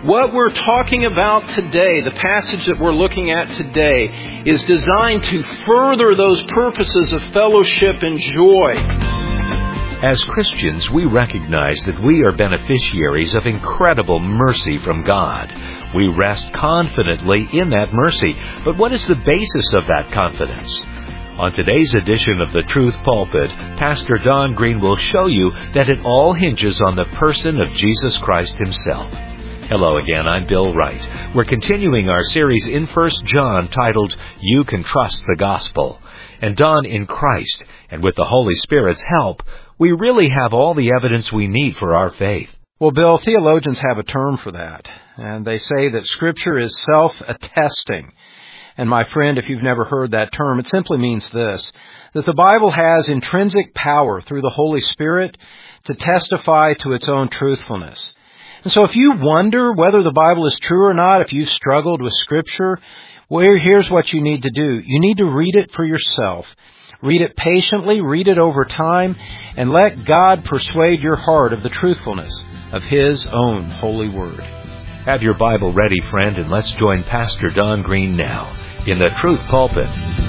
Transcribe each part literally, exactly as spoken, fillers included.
What we're talking about today, the passage that we're looking at today, is designed to further those purposes of fellowship and joy. As Christians, we recognize that we are beneficiaries of incredible mercy from God. We rest confidently in that mercy. But what is the basis of that confidence? On today's edition of The Truth Pulpit, Pastor Don Green will show you that it all hinges on the person of Jesus Christ Himself. Hello again, I'm Bill Wright. We're continuing our series in First John titled, You Can Trust the Gospel. And Don, in Christ, and with the Holy Spirit's help, we really have all the evidence we need for our faith. Well, Bill, theologians have a term for that, and they say that Scripture is self-attesting. And my friend, if you've never heard that term, it simply means this, that the Bible has intrinsic power through the Holy Spirit to testify to its own truthfulness. And so if you wonder whether the Bible is true or not, if you've struggled with Scripture, well, here's what you need to do. You need to read it for yourself. Read it patiently, read it over time, and let God persuade your heart of the truthfulness of His own holy Word. Have your Bible ready, friend, and let's join Pastor Don Green now in the Truth Pulpit.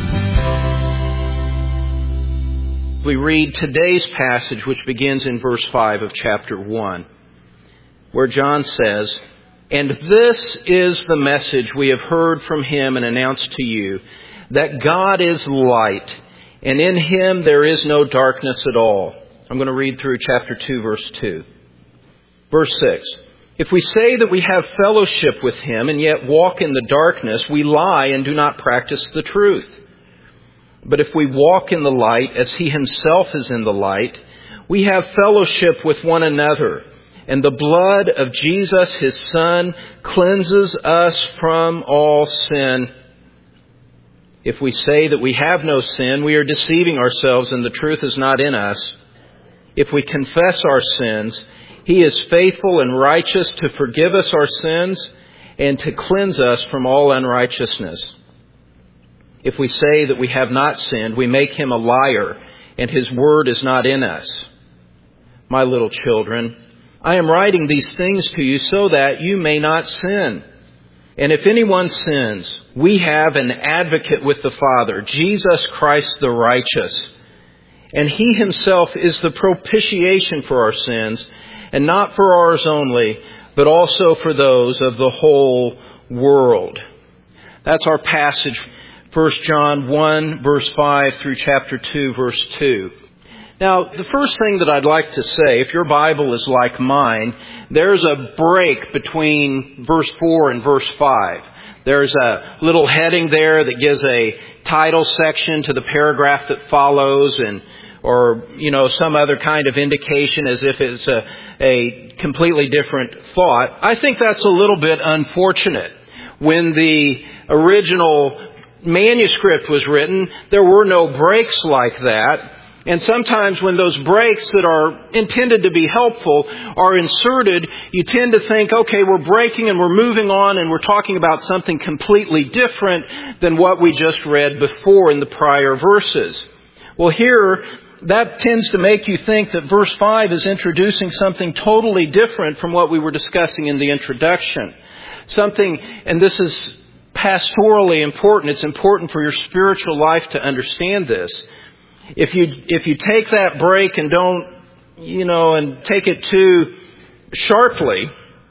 We read today's passage, which begins in verse five of chapter one, where John says, And this is the message we have heard from Him and announced to you, that God is light, and in Him there is no darkness at all. I'm going to read through chapter two, verse two. Verse six. If we say that we have fellowship with Him and yet walk in the darkness, we lie and do not practice the truth. But if we walk in the light as He Himself is in the light, we have fellowship with one another. And the blood of Jesus, His Son, cleanses us from all sin. If we say that we have no sin, we are deceiving ourselves and the truth is not in us. If we confess our sins, He is faithful and righteous to forgive us our sins and to cleanse us from all unrighteousness. If we say that we have not sinned, we make Him a liar and His word is not in us. My little children, I am writing these things to you so that you may not sin. And if anyone sins, we have an advocate with the Father, Jesus Christ the righteous. And He Himself is the propitiation for our sins, and not for ours only, but also for those of the whole world. That's our passage, First John one, verse five through chapter two, verse two. Now, the first thing that I'd like to say, if your Bible is like mine, there's a break between verse four and verse five. There's a little heading there that gives a title section to the paragraph that follows, and or, you know, some other kind of indication as if it's a, a completely different thought. I think that's a little bit unfortunate. When the original manuscript was written, there were no breaks like that. And sometimes when those breaks that are intended to be helpful are inserted, you tend to think, okay, we're breaking and we're moving on and we're talking about something completely different than what we just read before in the prior verses. Well, here, that tends to make you think that verse five is introducing something totally different from what we were discussing in the introduction. Something, and this is pastorally important, it's important for your spiritual life to understand this. If you if you take that break and don't, you know, and take it too sharply,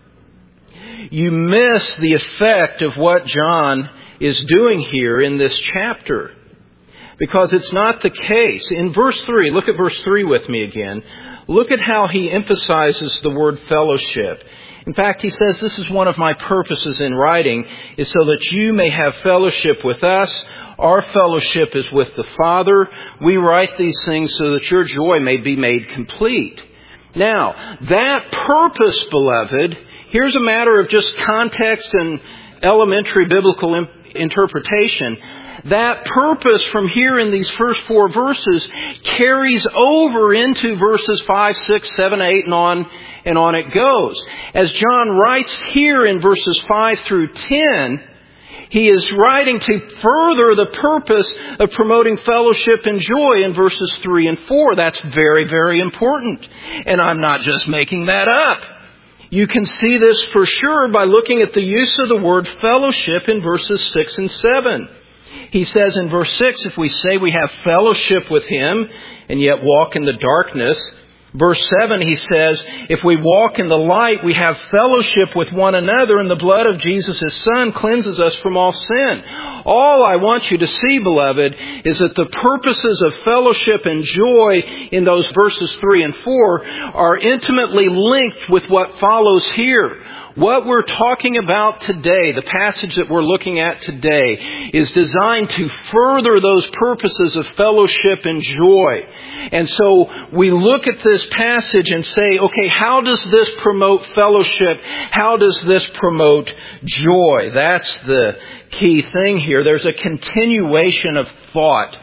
you miss the effect of what John is doing here in this chapter. Because it's not the case. In verse three, look at verse three with me again. Look at how he emphasizes the word fellowship. In fact, he says, this is one of my purposes in writing, is so that you may have fellowship with us. Our fellowship is with the Father. We write these things so that your joy may be made complete. Now, that purpose, beloved, here's a matter of just context and elementary biblical imp- interpretation. That purpose from here in these first four verses carries over into verses five, six, seven, eight, and on and on it goes. As John writes here in verses five through ten, he is writing to further the purpose of promoting fellowship and joy in verses three and four. That's very, very important. And I'm not just making that up. You can see this for sure by looking at the use of the word fellowship in verses six and seven. He says in verse six, if we say we have fellowship with Him and yet walk in the darkness. Verse seven, he says, if we walk in the light, we have fellowship with one another, and the blood of Jesus, His Son, cleanses us from all sin. All I want you to see, beloved, is that the purposes of fellowship and joy in those verses three and four are intimately linked with what follows here. What we're talking about today, the passage that we're looking at today, is designed to further those purposes of fellowship and joy. And so we look at this passage and say, okay, how does this promote fellowship? How does this promote joy? That's the key thing here. There's a continuation of thought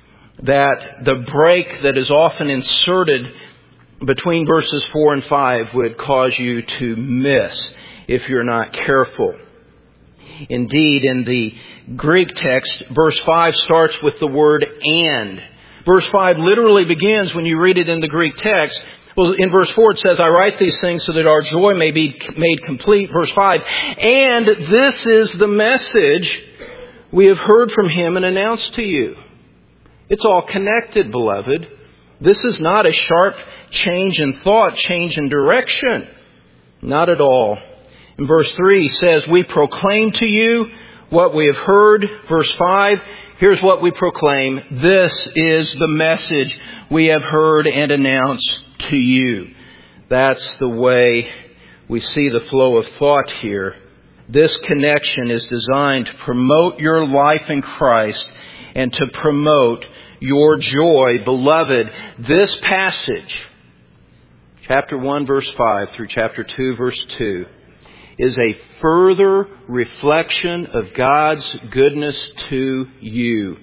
that the break that is often inserted between verses four and five would cause you to miss if you're not careful. Indeed, in the Greek text, verse five starts with the word and. Verse five literally begins, when you read it in the Greek text, well, in verse four it says, I write these things so that our joy may be made complete. Verse five, and this is the message we have heard from Him and announced to you. It's all connected, beloved. This is not a sharp change in thought, change in direction. Not at all. In verse three, he says, we proclaim to you what we have heard. Verse five, here's what we proclaim. This is the message we have heard and announced to you. That's the way we see the flow of thought here. This connection is designed to promote your life in Christ and to promote your joy. Beloved, this passage, chapter one, verse five through chapter two, verse two, is a further reflection of God's goodness to you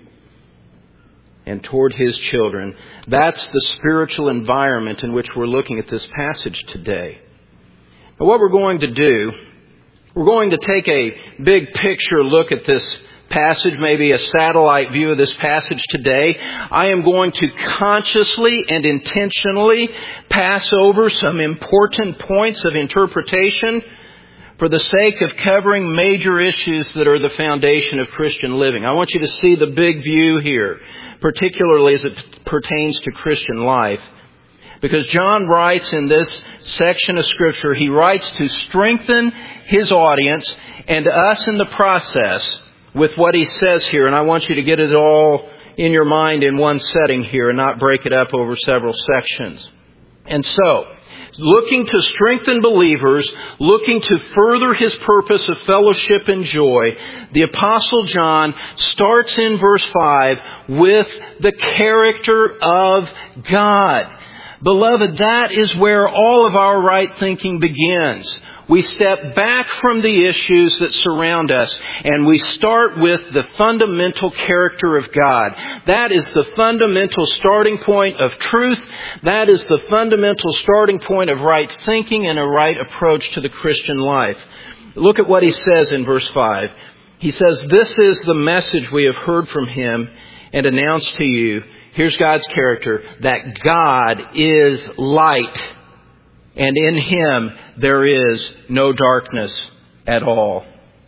and toward His children. That's the spiritual environment in which we're looking at this passage today. Now, what we're going to do, we're going to take a big picture look at this passage, maybe a satellite view of this passage today. I am going to consciously and intentionally pass over some important points of interpretation for the sake of covering major issues that are the foundation of Christian living. I want you to see the big view here, particularly as it pertains to Christian life. Because John writes in this section of Scripture, he writes to strengthen his audience and us in the process with what he says here. And I want you to get it all in your mind in one setting here and not break it up over several sections. And so, looking to strengthen believers, looking to further his purpose of fellowship and joy, the Apostle John starts in verse five with the character of God. Beloved, that is where all of our right thinking begins. We step back from the issues that surround us and we start with the fundamental character of God. That is the fundamental starting point of truth. That is the fundamental starting point of right thinking and a right approach to the Christian life. Look at what he says in verse five. He says, this is the message we have heard from Him and announced to you. Here's God's character, that God is light. And in Him there is no darkness at all.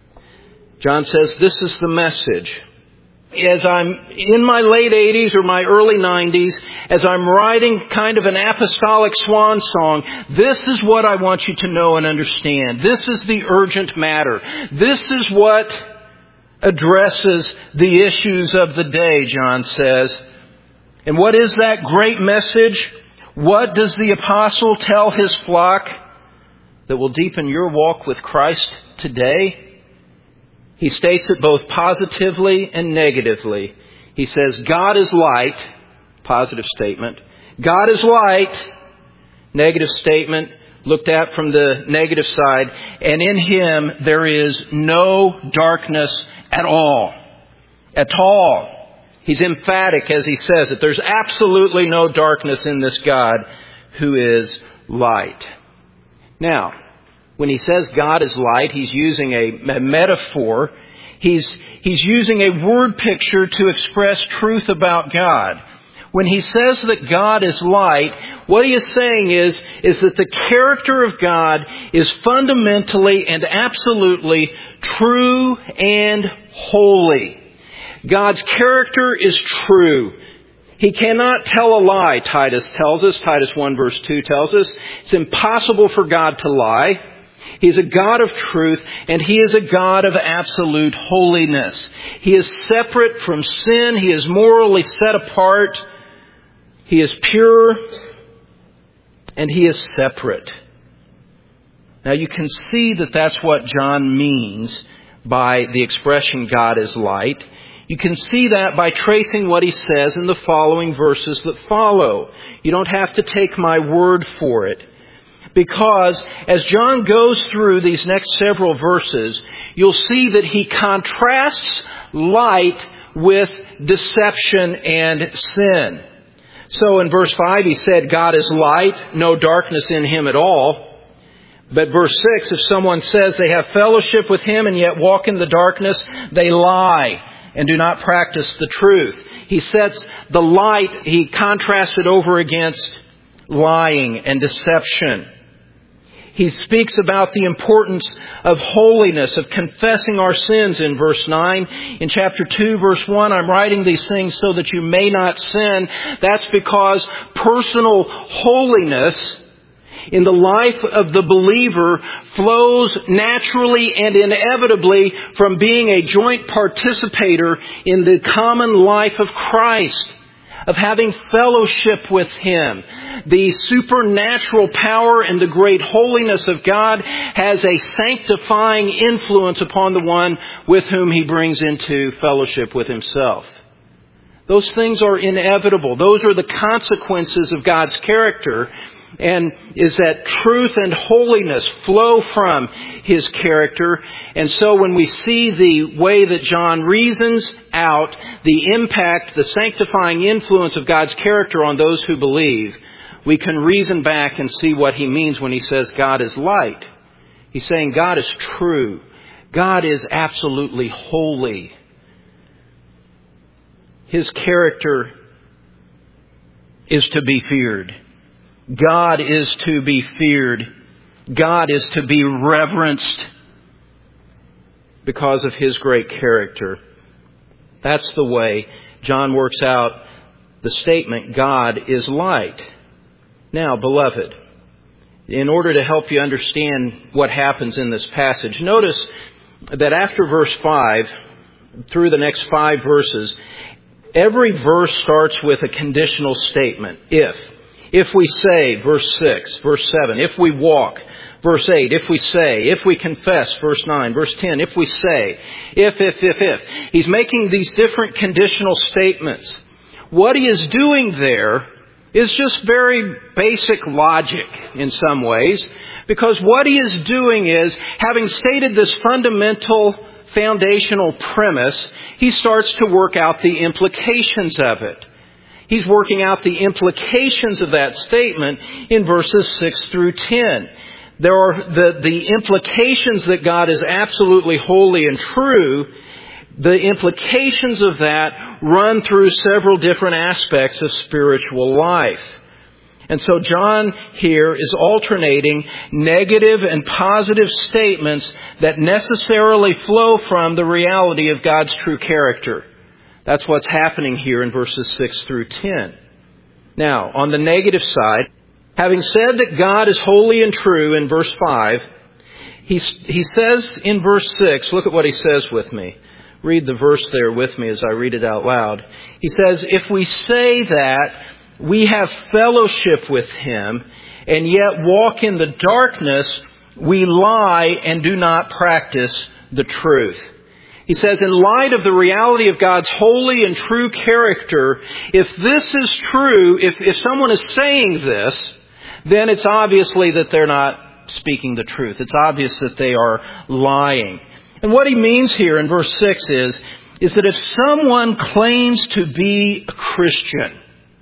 John says this is the message. As I'm in my late eighties or my early nineties, as I'm writing kind of an apostolic swan song, this is what I want you to know and understand. This is the urgent matter. This is what addresses the issues of the day, John says. And what is that great message? What does the apostle tell his flock that will deepen your walk with Christ today? He states it both positively and negatively. He says, God is light, positive statement. God is light, negative statement, looked at from the negative side. And in Him there is no darkness at all. At all. He's emphatic as he says it. There's absolutely no darkness in this God who is light. Now, when he says God is light, he's using a, a metaphor. He's, he's using a word picture to express truth about God. When he says that God is light, what he is saying is, is that the character of God is fundamentally and absolutely true and holy. God's character is true. He cannot tell a lie, Titus tells us. Titus one verse two tells us. It's impossible for God to lie. He's a God of truth, and He is a God of absolute holiness. He is separate from sin. He is morally set apart. He is pure, and He is separate. Now you can see that that's what John means by the expression God is light. You can see that by tracing what he says in the following verses that follow. You don't have to take my word for it. Because as John goes through these next several verses, you'll see that he contrasts light with deception and sin. So in verse five he said, God is light, no darkness in Him at all. But verse six, if someone says they have fellowship with Him and yet walk in the darkness, they lie and do not practice the truth. He sets the light, he contrasts it over against lying and deception. He speaks about the importance of holiness, of confessing our sins in verse nine. In chapter two, verse one, I'm writing these things so that you may not sin. That's because personal holiness in the life of the believer flows naturally and inevitably from being a joint participator in the common life of Christ, of having fellowship with Him. The supernatural power and the great holiness of God has a sanctifying influence upon the one with whom He brings into fellowship with Himself. Those things are inevitable. Those are the consequences of God's character, and is that truth and holiness flow from His character. And so when we see the way that John reasons out the impact, the sanctifying influence of God's character on those who believe, we can reason back and see what he means when he says God is light. He's saying God is true. God is absolutely holy. His character is to be feared. God is to be feared. God is to be reverenced because of His great character. That's the way John works out the statement, God is light. Now, beloved, in order to help you understand what happens in this passage, notice that after verse five, through the next five verses, every verse starts with a conditional statement. If. If we say, verse six, verse seven, if we walk, verse eight, if we say, if we confess, verse nine, verse ten, if we say, if, if, if, if. He's making these different conditional statements. What he is doing there is just very basic logic in some ways, because what he is doing is, having stated this fundamental foundational premise, he starts to work out the implications of it. He's working out the implications of that statement in verses six through ten. There are the, the implications that God is absolutely holy and true. The implications of that run through several different aspects of spiritual life. And so John here is alternating negative and positive statements that necessarily flow from the reality of God's true character. That's what's happening here in verses six through ten. Now, on the negative side, having said that God is holy and true in verse five, he, he says in verse six, look at what he says with me. Read the verse there with me as I read it out loud. He says, if we say that we have fellowship with Him and yet walk in the darkness, we lie and do not practice the truth. He says, in light of the reality of God's holy and true character, if this is true, if, if someone is saying this, then it's obviously that they're not speaking the truth. It's obvious that they are lying. And what he means here in verse six is, is that if someone claims to be a Christian,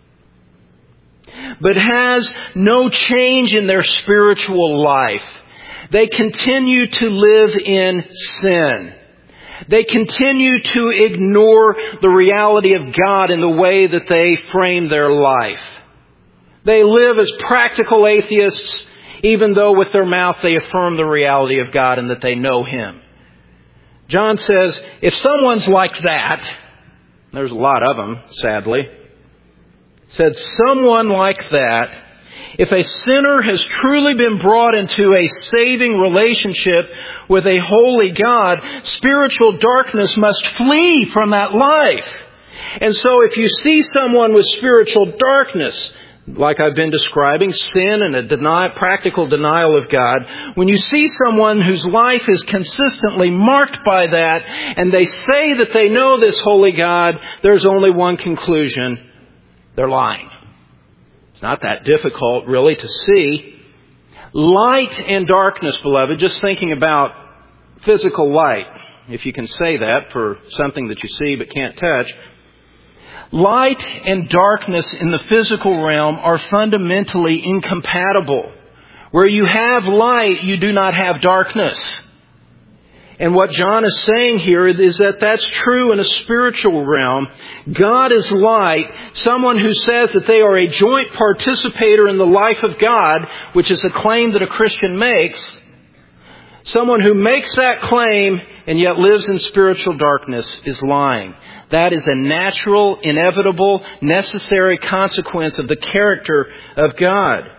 but has no change in their spiritual life, they continue to live in sin, They continue to ignore the reality of God in the way that they frame their life. They live as practical atheists, even though with their mouth they affirm the reality of God and that they know Him. John says, if someone's like that, there's a lot of them, sadly, said someone like that, if a sinner has truly been brought into a saving relationship with a holy God, spiritual darkness must flee from that life. And so if you see someone with spiritual darkness, like I've been describing, sin and a deny, practical denial of God, when you see someone whose life is consistently marked by that, and they say that they know this holy God, there's only one conclusion: they're lying. It's not that difficult, really, to see. Light and darkness, beloved, just thinking about physical light, if you can say that for something that you see but can't touch. Light and darkness in the physical realm are fundamentally incompatible. Where you have light, you do not have darkness. And what John is saying here is that that's true in a spiritual realm. God is light. Someone who says that they are a joint participator in the life of God, which is a claim that a Christian makes, someone who makes that claim and yet lives in spiritual darkness is lying. That is a natural, inevitable, necessary consequence of the character of God.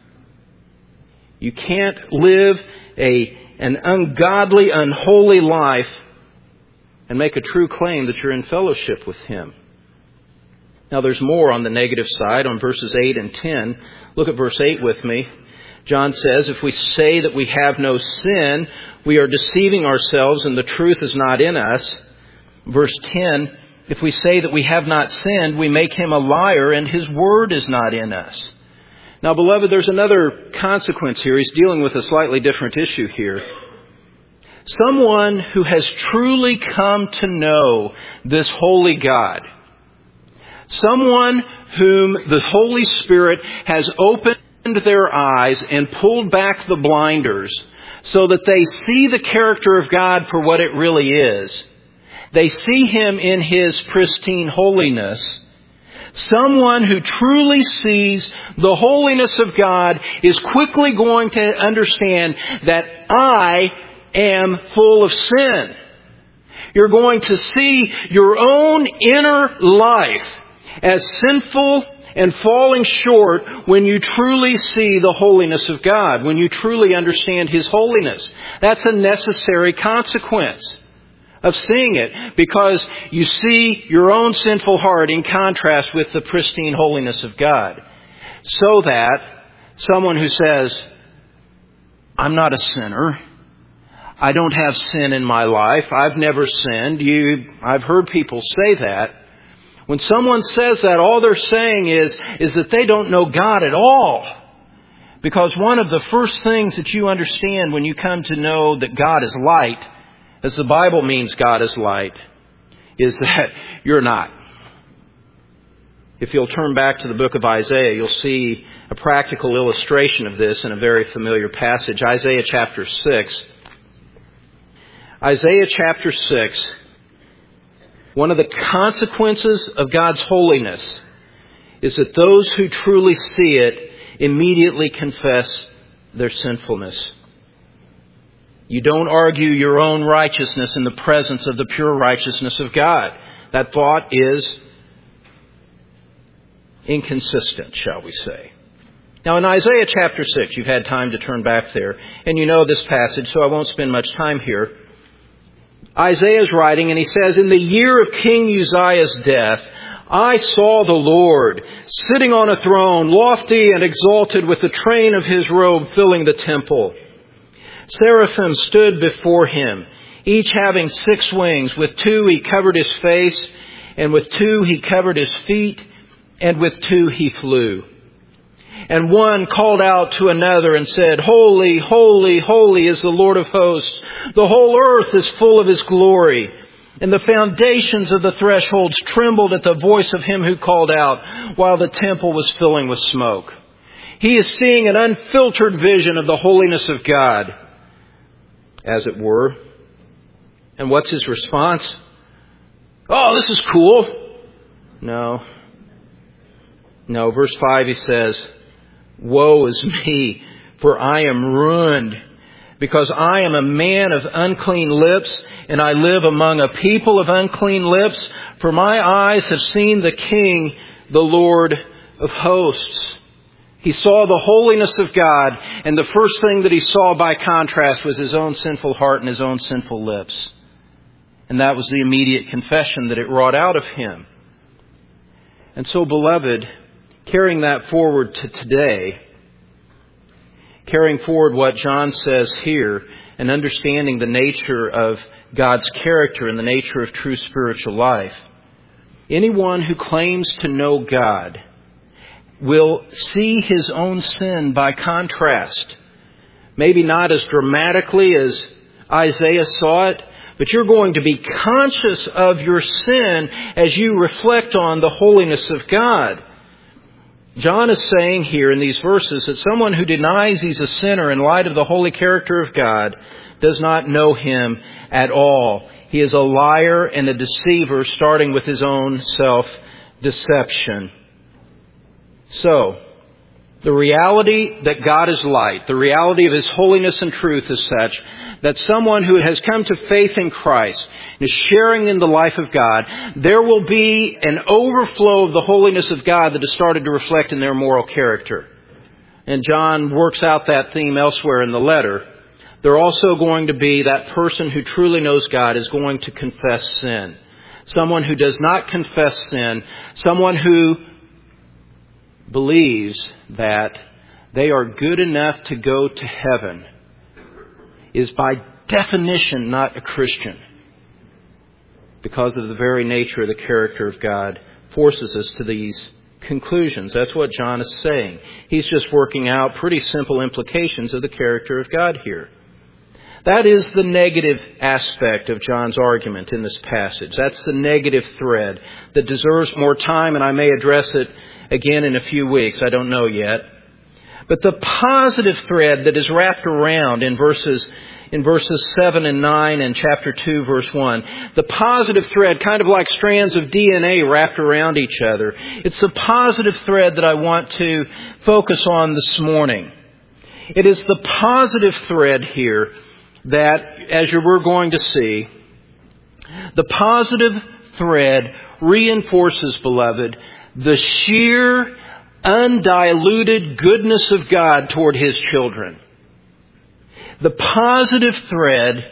You can't live a an ungodly, unholy life and make a true claim that you're in fellowship with Him. Now there's more on the negative side on verses eight and ten. Look at verse eight with me. John says, if we say that we have no sin, we are deceiving ourselves and the truth is not in us. Verse ten, if we say that we have not sinned, we make Him a liar and His word is not in us. Now, beloved, there's another consequence here. He's dealing with a slightly different issue here. Someone who has truly come to know this holy God, someone whom the Holy Spirit has opened their eyes and pulled back the blinders so that they see the character of God for what it really is. They see Him in His pristine holiness. Someone who truly sees the holiness of God is quickly going to understand that I am full of sin. You're going to see your own inner life as sinful and falling short when you truly see the holiness of God, when you truly understand His holiness. That's a necessary consequence of seeing it, because you see your own sinful heart in contrast with the pristine holiness of God. So that someone who says, I'm not a sinner, I don't have sin in my life, I've never sinned, you, I've heard people say that. When someone says that, all they're saying is, is that they don't know God at all. Because one of the first things that you understand when you come to know that God is light, as the Bible means God is light, is that you're not. If you'll turn back to the book of Isaiah, you'll see a practical illustration of this in a very familiar passage. Isaiah chapter six. Isaiah chapter six. One of the consequences of God's holiness is that those who truly see it immediately confess their sinfulness. You don't argue your own righteousness in the presence of the pure righteousness of God. That thought is inconsistent, shall we say. Now in Isaiah chapter six, you've had time to turn back there, and you know this passage, so I won't spend much time here. Isaiah's writing, and he says, in the year of King Uzziah's death, I saw the Lord sitting on a throne, lofty and exalted, with the train of His robe filling the temple. Seraphim stood before Him, each having six wings. With two He covered His face, and with two He covered His feet, and with two He flew. And one called out to another and said, Holy, holy, holy is the Lord of hosts. The whole earth is full of His glory. And the foundations of the thresholds trembled at the voice of Him who called out, while the temple was filling with smoke. He is seeing an unfiltered vision of the holiness of God, as it were. And what's his response? Oh, this is cool. No. No, verse five he says, woe is me, for I am ruined, because I am a man of unclean lips, and I live among a people of unclean lips, for my eyes have seen the King, the Lord of hosts. He saw the holiness of God, and the first thing that he saw by contrast was his own sinful heart and his own sinful lips. And that was the immediate confession that it wrought out of him. And so, beloved, carrying that forward to today, carrying forward what John says here, and understanding the nature of God's character and the nature of true spiritual life, anyone who claims to know God will see his own sin by contrast. Maybe not as dramatically as Isaiah saw it, but you're going to be conscious of your sin as you reflect on the holiness of God. John is saying here in these verses that someone who denies he's a sinner in light of the holy character of God does not know Him at all. He is a liar and a deceiver, starting with his own self-deception. So, the reality that God is light, the reality of His holiness and truth is such that someone who has come to faith in Christ and is sharing in the life of God, there will be an overflow of the holiness of God that has started to reflect in their moral character. And John works out that theme elsewhere in the letter. They're also going to be that person who truly knows God is going to confess sin. Someone who does not confess sin, someone who believes that they are good enough to go to heaven, is by definition not a Christian, because of the very nature of the character of God forces us to these conclusions. That's what John is saying. He's just working out pretty simple implications of the character of God here. That is the negative aspect of John's argument in this passage. That's the negative thread that deserves more time, and I may address it again in a few weeks. I don't know yet. But the positive thread that is wrapped around in verses in verses seven and nine and chapter two, verse one, the positive thread, kind of like strands of D N A wrapped around each other, it's the positive thread that I want to focus on this morning. It is the positive thread here that, as we're going to see, the positive thread reinforces, beloved, the sheer, undiluted goodness of God toward His children. The positive thread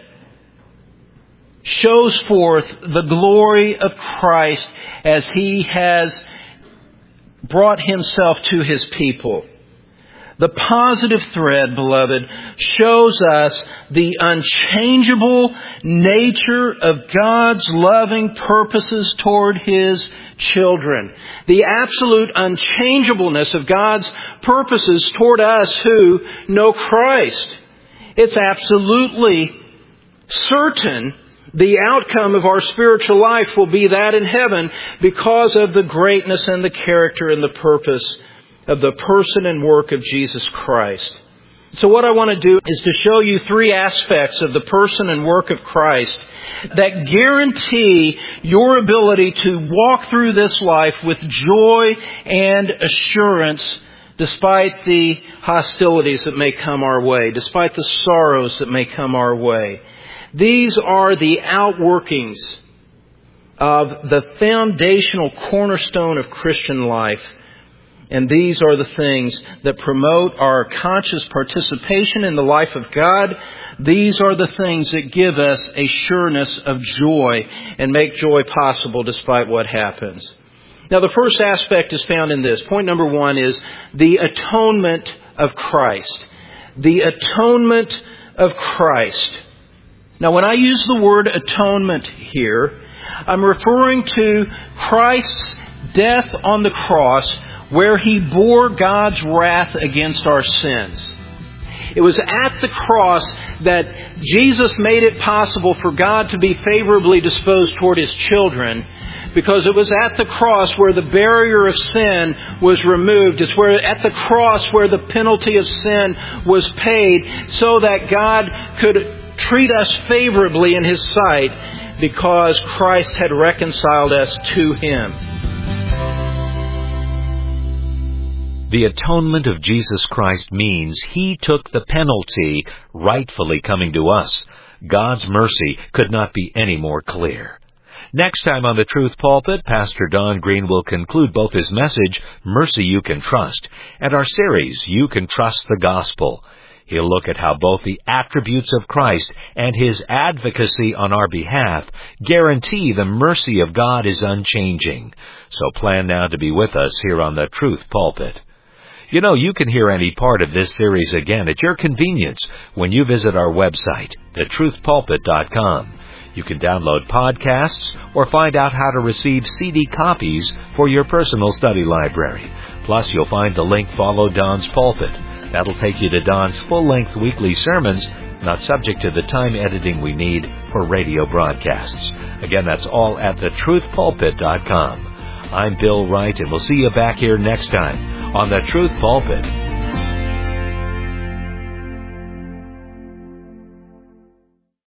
shows forth the glory of Christ as He has brought Himself to His people. The positive thread, beloved, shows us the unchangeable nature of God's loving purposes toward His children. The absolute unchangeableness of God's purposes toward us who know Christ. It's absolutely certain the outcome of our spiritual life will be that in heaven because of the greatness and the character and the purpose of the person and work of Jesus Christ. So what I want to do is to show you three aspects of the person and work of Christ that guarantee your ability to walk through this life with joy and assurance despite the hostilities that may come our way, despite the sorrows that may come our way. These are the outworkings of the foundational cornerstone of Christian life. And these are the things that promote our conscious participation in the life of God. These are the things that give us a sureness of joy and make joy possible despite what happens. Now, the first aspect is found in this. Point number one is the atonement of Christ. The atonement of Christ. Now, when I use the word atonement here, I'm referring to Christ's death on the cross, where He bore God's wrath against our sins. It was at the cross that Jesus made it possible for God to be favorably disposed toward His children, because it was at the cross where the barrier of sin was removed. It's where at the cross where the penalty of sin was paid, so that God could treat us favorably in His sight because Christ had reconciled us to Him. The atonement of Jesus Christ means He took the penalty rightfully coming to us. God's mercy could not be any more clear. Next time on the Truth Pulpit, Pastor Don Green will conclude both his message, Mercy You Can Trust, and our series, You Can Trust the Gospel. He'll look at how both the attributes of Christ and His advocacy on our behalf guarantee the mercy of God is unchanging. So plan now to be with us here on the Truth Pulpit. You know, you can hear any part of this series again at your convenience when you visit our website, the truth pulpit dot com. You can download podcasts or find out how to receive C D copies for your personal study library. Plus, you'll find the link Follow Don's Pulpit. That'll take you to Don's full-length weekly sermons, not subject to the time editing we need for radio broadcasts. Again, that's all at the truth pulpit dot com. I'm Bill Wright, and we'll see you back here next time on the Truth Pulpit.